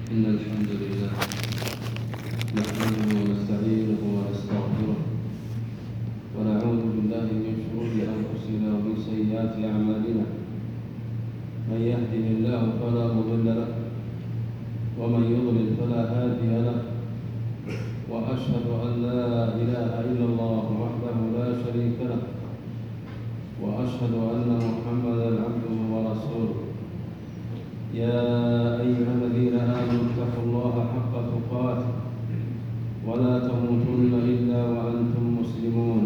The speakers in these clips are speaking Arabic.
إن الحمد لله نحمده ونستعينه ونستغفره ونعوذ بالله من شرور أنفسنا ومن سيئات أعمالنا. من يهده الله فلا مضل له ومن يضلل فلا هادي له، وأشهد أن لا إله إلا الله وحده لا شريك له، وأشهد أن محمدًا عبده ورسوله. يا أيها الذين آمنوا اتقوا الله حق تقاته ولا تموتن إلا وأنتم مسلمون.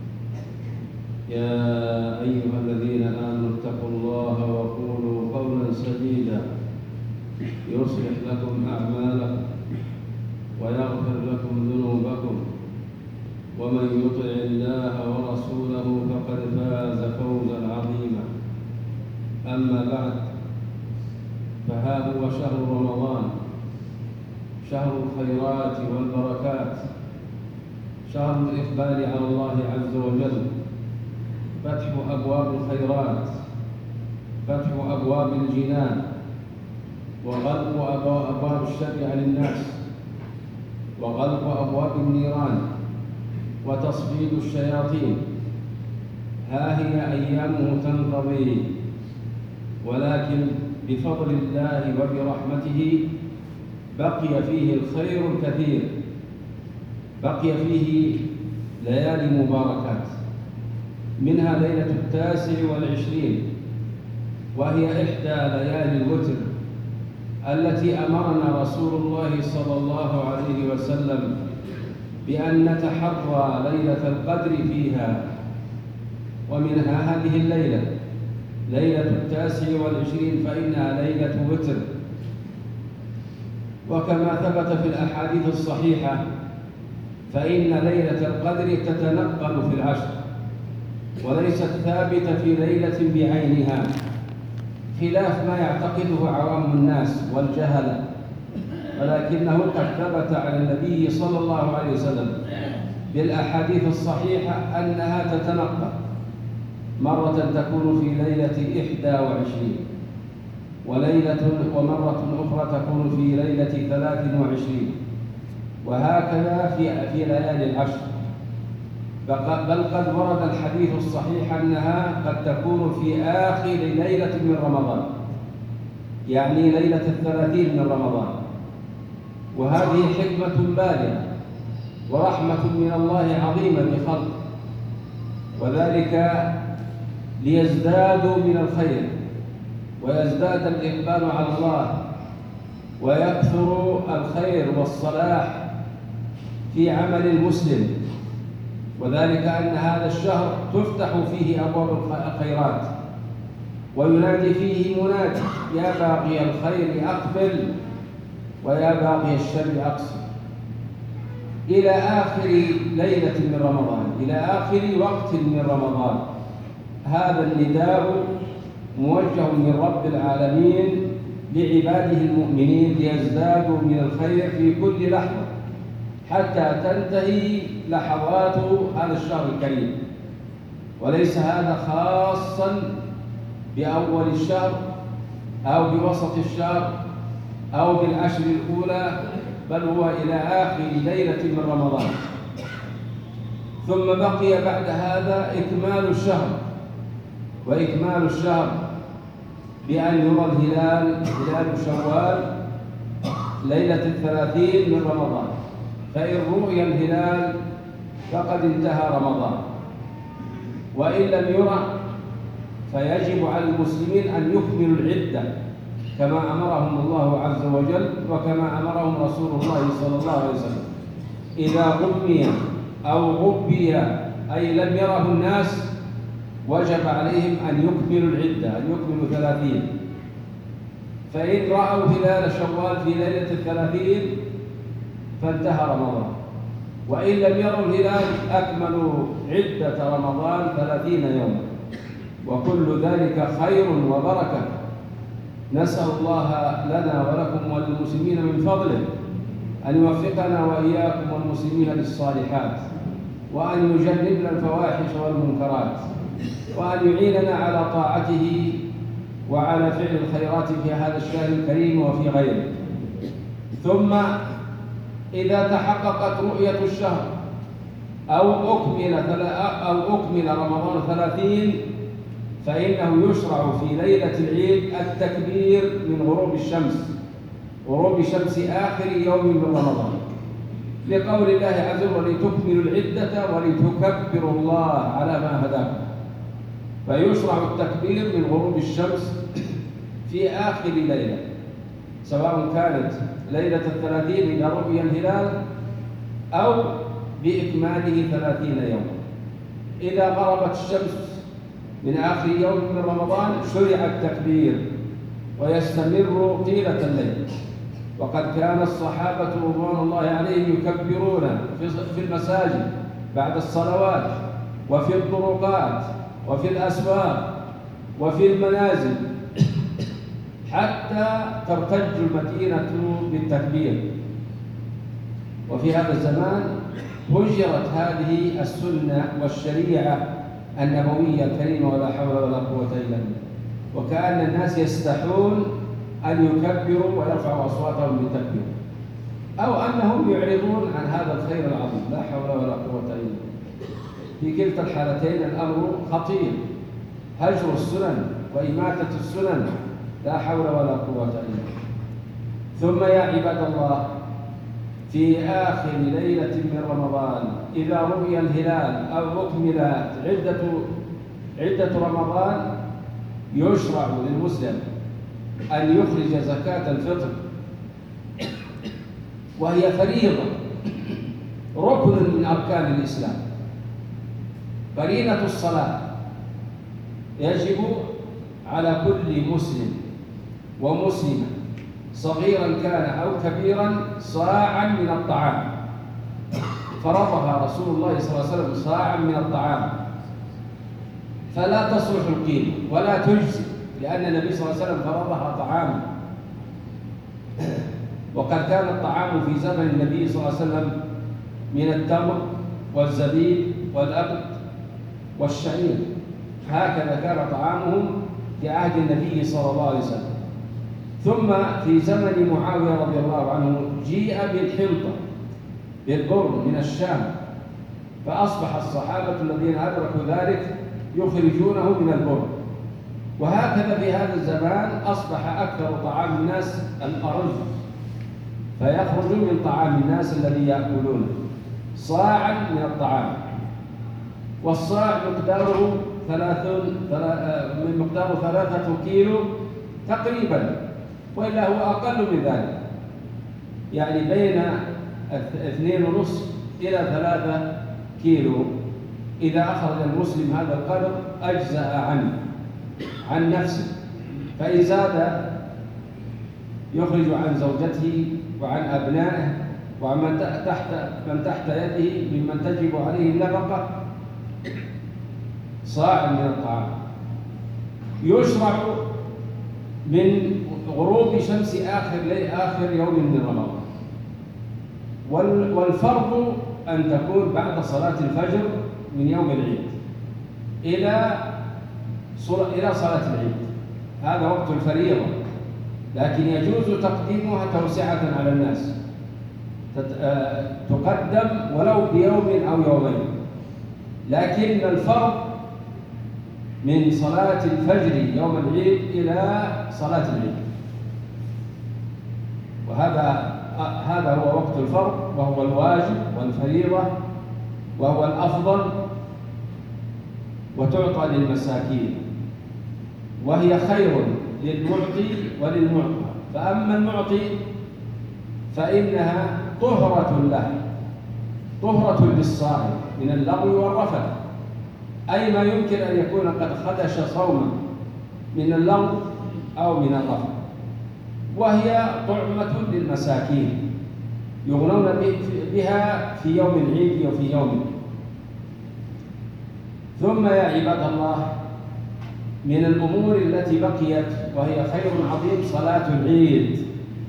يا أيها الذين آمنوا اتقوا الله وقولوا قولا سديدا يصلح لكم أعمالكم ويغفر لكم ذنوبكم، ومن يطع الله ورسوله فقد فاز فوزا عظيما. أما بعد، فها هو شهر رمضان، شهر الخيرات والبركات، شهر الإقبال على الله عز وجل، فتح أبواب الخيرات، فتح أبواب الجنان، وغلق أبواب الشر عن الناس، وغلق أبواب النيران، وتصفيد الشياطين. ها هي أيامه تنقضي، ولكن بفضل الله وبرحمته بقي فيه الخير الكثير، بقي فيه ليالي مباركات، منها ليلة 29، وهي إحدى ليالي الوتر التي أمرنا رسول الله صلى الله عليه وسلم بأن نتحرى ليلة القدر فيها. ومنها هذه الليلة، ليلة 29، فإنها ليلة وتر. وكما ثبت في الأحاديث الصحيحة، فإن ليلة القدر تتنقل في العشر، وليست ثابتة في ليلة بعينها، خلاف ما يعتقده عوام الناس والجهلة، ولكنه قد ثبت عن النبي صلى الله عليه وسلم بالأحاديث الصحيحة أنها تتنقل، مرة تكون في ليلة 21، ومرة أخرى تكون في ليلة 23، وهكذا في ليالي العشر. بل قد ورد الحديث الصحيح أنها قد تكون في آخر ليلة من رمضان، يعني ليلة 30 من رمضان. وهذه حكمة بالغة ورحمة من الله عظيمة بخلقه، وذلك ليزدادوا من الخير، ويزداد الإقبال على الله، ويكثر الخير والصلاح في عمل المسلم. وذلك أن هذا الشهر تفتح فيه أبواب الخيرات، وينادي فيه منادي: يا باغي الخير أقبل، ويا باغي الشر أقصر. إلى آخر ليلة من رمضان، إلى آخر وقت من رمضان. هذا النداء موجه من رب العالمين لعباده المؤمنين ليزدادوا من الخير في كل لحظة، حتى تنتهي لحظات هذا الشهر الكريم. وليس هذا خاصا بأول الشهر أو بوسط الشهر أو بالعشر الأولى، بل هو إلى آخر ليلة من رمضان. ثم بقي بعد هذا إكمال الشهر، وإكمال الشهر بأن يرى الهلال، هلال شوال، ليلة 30 من رمضان. فإن رؤي الهلال فقد انتهى رمضان، وإن لم يرى فيجب على المسلمين أن يكملوا العدة كما أمرهم الله عز وجل، وكما أمرهم رسول الله صلى الله عليه وسلم. إذا غمي أو غبي أي لم يره الناس، وجب عليهم أن يكملوا العدة، أن يكملوا 30. فإن رأوا هلال شوال في ليلة 30 فانتهى رمضان، وإن لم يروا الهلال أكملوا عدة رمضان 30 يوما، وكل ذلك خير وبركة. نسأل الله لنا ولكم وللمسلمين من فضله أن يوفقنا وإياكم والمسلمين للصالحات، وأن يجنبنا الفواحش والمنكرات، وأن يعيننا على طاعته وعلى فعل الخيرات في هذا الشهر الكريم وفي غيره. ثم إذا تحققت رؤية الشهر أو أكمل رمضان 30 فإنه يشرع في ليلة العيد التكبير من غروب شمس آخر يوم من رمضان، لقول الله عز وجل ولتكملوا العدة ولتكبروا الله على ما هداكم. فيشرع التكبير من غروب الشمس في آخر ليلة، سواء كانت ليلة 30 إلى رؤيا الهلال أو بإكماله 30 يوما. إذا غربت الشمس من آخر يوم من رمضان شرع التكبير ويستمر طيلة الليل. وقد كان الصحابة رضوان الله عليهم يكبرون في المساجد بعد الصلوات وفي الطرقات وفي الأسواق وفي المنازل حتى ترتج المدينة بالتكبير. وفي هذا الزمان هجرت هذه السنة والشريعة النبوية الكريمة ولا حول ولا قوة إلا بالله، وكأن الناس يستحون أن يكبروا ويرفعوا أصواتهم بالتكبير، أو أنهم يعرضون عن هذا الخير العظيم، لا حول ولا قوة إلا بالله. في كلتا الحالتين الأمر خطير، هجر السنن وإماتة السنن، لا حول ولا قوة إلا بالله. ثم يا عباد الله، في آخر ليلة من رمضان إذا رؤي الهلال أو أكملت عدة رمضان يشرع للمسلم أن يخرج زكاة الفطر، وهي فريضة ركن من أركان الإسلام. قرينة الصلاة يجب على كل مسلم ومسلمة صغيرا كان أو كبيرا صاعا من الطعام، فرضها رسول الله صلى الله عليه وسلم صاعا من الطعام، فلا تصلح القيمة ولا تجزي، لأن النبي صلى الله عليه وسلم فرضها طعاما. وقد كان الطعام في زمن النبي صلى الله عليه وسلم من التمر والزبيب والأبط والشعير، هكذا كان طعامهم في عهد النبي صلى الله عليه وسلم. ثم في زمن معاوية رضي الله عنه جيء بالحنطة بالبر من الشام، فأصبح الصحابة الذين أدركوا ذلك يخرجونه من البر. وهكذا في هذا الزمان أصبح أكثر طعام الناس الأرز، فيخرج من طعام الناس الذي يأكلونه صاعا من الطعام، والصاع مقداره 3 كيلو تقريبا، وإلا هو أقل من ذلك، يعني بين 2.5 إلى 3 كيلو. إذا أخرج المسلم هذا القدر أجزأ عن نفسه، فإن زاد يخرج عن زوجته وعن أبنائه وعن من تحت يده ممن تجب عليه النفقة صاع من الطعام. يشرع من غروب شمس آخر يوم من رمضان، والفرض أن تكون بعد صلاة الفجر من يوم العيد إلى صلاة العيد، هذا وقت الفريضة، لكن يجوز تقديمها توسعة على الناس، تقدم ولو بيوم أو يومين، لكن الفرض من صلاة الفجر يوم العيد إلى صلاة العيد، وهذا هو وقت الفرض، وهو الواجب والفريضة، وهو الأفضل، وتعطى للمساكين، وهي خير للمعطي وللمعطى. فأما المعطي فإنها طهرة له، طهرة للصائم من اللغو والرفث، أي ما يمكن أن يكون قد خدش صوما من اللغو أو من الرفث، وهي طعمة للمساكين يغنون بها في يوم العيد وفي يوم. ثم يا عباد الله، من الأمور التي بقيت وهي خير عظيم صلاة العيد،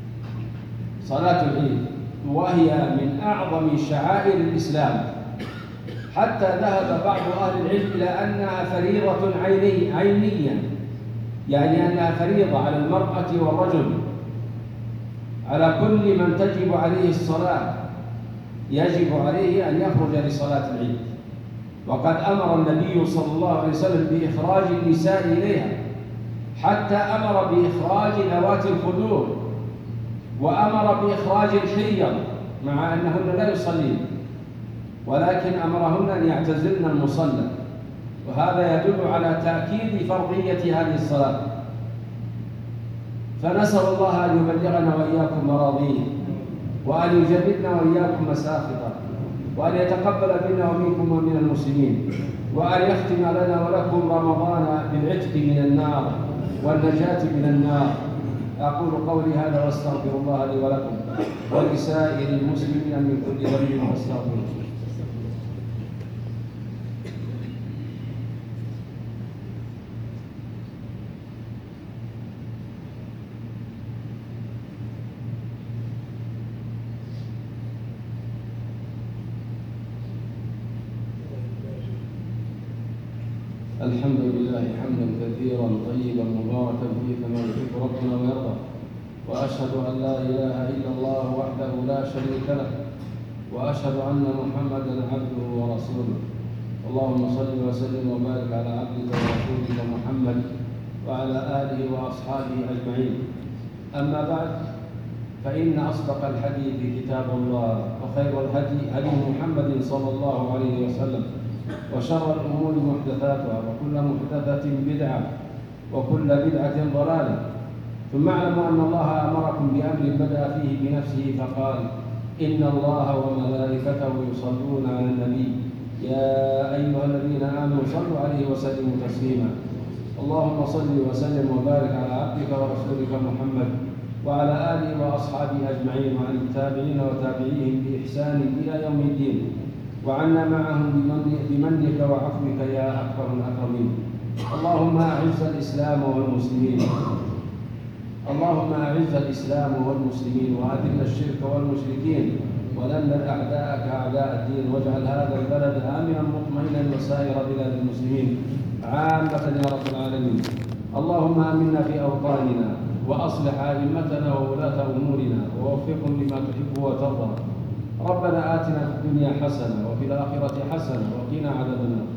وهي من أعظم شعائر الإسلام، حتى ذهب بعض أهل العلم إلى أنها فريضة عينية، يعني أنها فريضة على المرأة والرجل، على كل من تجب عليه الصلاة يجب عليه أن يخرج لصلاة العيد. وقد أمر النبي صلى الله عليه وسلم بإخراج النساء إليها، حتى أمر بإخراج ذوات الخدور، وأمر بإخراج الحيض مع أنهن لا يصلين، ولكن أمرهن أن يعتزلن المصلى. وهذا يدل على تأكيد فرضية هذه الصلاة. فنسأل الله أن يبلغنا وإياكم مراضيه، وأن يجنبنا وإياكم مساخطه، وأن يتقبل منا ومنكم ومن المسلمين، وأن يختم لنا ولكم رمضان بالعتق من النار والنجاة من النار. أقول قولي هذا وأستغفر الله لي ولكم ولسائر المسلمين من كل ذنب واستغفروه. الحمد لله حمدا كثيرا طيبا مباركا فيه كما يحب ربنا ويرضى، واشهد ان لا اله الا الله وحده لا شريك له، واشهد ان محمدا عبده ورسوله. اللهم صل وسلم وبارك على عبدك ورسولك محمد وعلى اله واصحابه اجمعين. اما بعد، فان اصدق الحديث كتاب الله، وخير الهدي هدي محمد صلى الله عليه وسلم، وشر الأمور محدثاتها، وكل محدثة بدعة، وكل بدعة ضلالة. ثم اعلموا أن الله أمركم بأمر بدأ فيه بنفسه فقال: إن الله وملائكته يصلون على النبي يا أيها الذين آمنوا صلوا عليه وسلموا تسليما. اللهم صل وسلم وبارك على عبدك ورسولك محمد وعلى آله وأصحابه أجمعين، وعن التابعين وتابعيهم بإحسان إلى يوم الدين، وعنا معهم بمنك وعفوك يا أكرم الأكرمين. اللهم أعز الإسلام والمسلمين، اللهم أعز الإسلام والمسلمين، وأذل الشرك والمشركين، ودمر أعداءك أعداء الدين، واجعل هذا البلد آمنا مطمئنا وسائر بلاد المسلمين عامة يا رب العالمين. اللهم آمنا في أوطاننا، وأصلح أئمتنا وولاة أمورنا، ووفقهم لما تحب وترضى. ربنا آتنا في الدنيا حسنة وفي الآخرة حسنة وقنا عذاب النار.